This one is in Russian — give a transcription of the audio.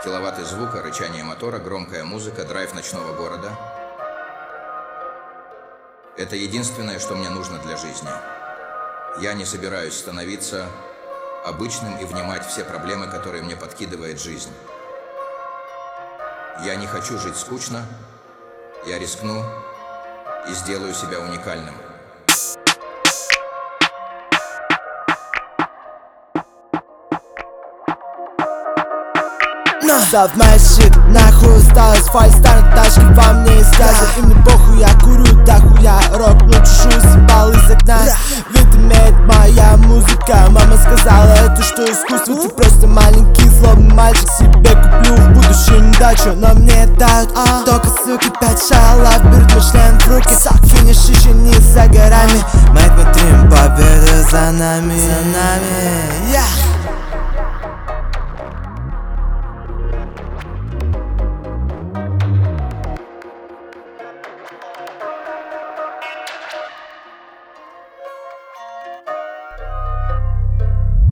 Киловатты звука, рычание мотора, громкая музыка, драйв ночного города. Это единственное, что мне нужно для жизни. Я не собираюсь становиться обычным и внимать все проблемы, которые мне подкидывает жизнь. Я не хочу жить скучно. Я рискну и сделаю себя уникальным. Совмай щит, нахуй устал асфальт, старые тачки во мне и связи. И мне похуй, я курю до хуя, рок лучше съебал из окна. Вид имеет моя музыка, мама сказала, это что искусство. Ты просто маленький злобный мальчик, себе куплю в будущем дачу. Но мне дают только, сука, 5 шалов, берут мой член в руки. Финиш еще не за горами, мы смотрим, победа за нами,